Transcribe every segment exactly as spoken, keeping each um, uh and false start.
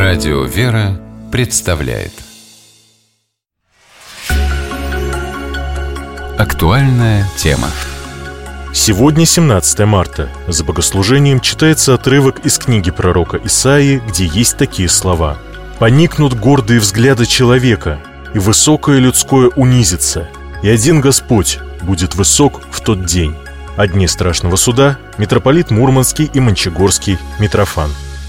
Радио «Вера» представляет актуальная тема. Сегодня семнадцатое марта. За богослужением читается отрывок из книги пророка Исаии, где есть такие слова: «Поникнут гордые взгляды человека, и высокое людское унизится, и один Господь будет высок в тот день». О дне страшного суда митрополит Мурманский и Мончегорский Митрофан.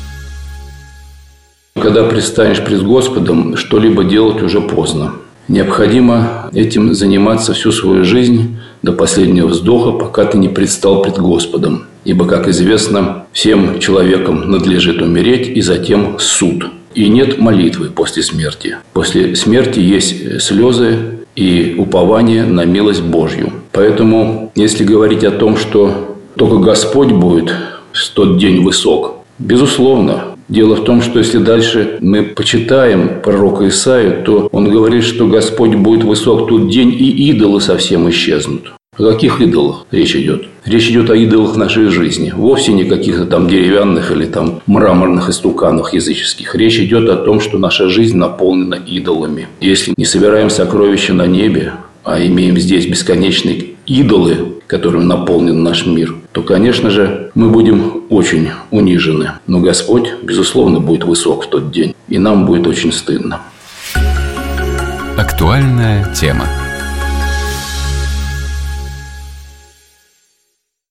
Когда предстанешь пред Господом, что-либо делать уже поздно. Необходимо этим заниматься всю свою жизнь до последнего вздоха, пока ты не предстал пред Господом. Ибо, как известно, всем человекам надлежит умереть, и затем суд. И нет молитвы после смерти. После смерти есть слезы и упование на милость Божью. Поэтому, если говорить о том, что только Господь будет в тот день высок, безусловно. Дело в том, что если дальше мы почитаем пророка Исаию, то он говорит, что Господь будет высок в тот день, и идолы совсем исчезнут. О каких идолах речь идет? Речь идет о идолах нашей жизни. Вовсе не каких-то там деревянных или там мраморных истуканах языческих. Речь идет о том, что наша жизнь наполнена идолами. Если не собираем сокровища на небе, а имеем здесь бесконечные идолы, которыми наполнен наш мир, то, конечно же, мы будем очень унижены. Но Господь, безусловно, будет высок в тот день, и нам будет очень стыдно. Актуальная тема.